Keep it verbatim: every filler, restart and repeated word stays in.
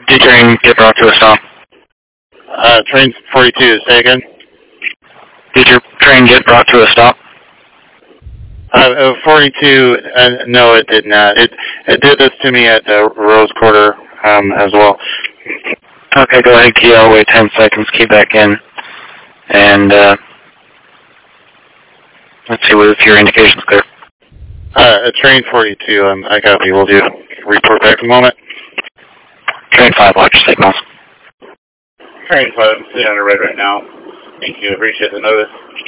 Did train get brought to a stop? Uh, train forty-two, say again? Did your train get brought to a stop? Uh, forty-two, uh, no, it did not. It it did this to me at uh, Rose Quarter um, as well. Okay, go ahead, key out, wait ten seconds, key back in, and uh, let's see if your indication's clear. Uh, train forty-two, um, I copy. We'll do report back in a moment. Train five, watch your signals. Train five, I'm sitting on the red right now. Thank you, appreciate the notice.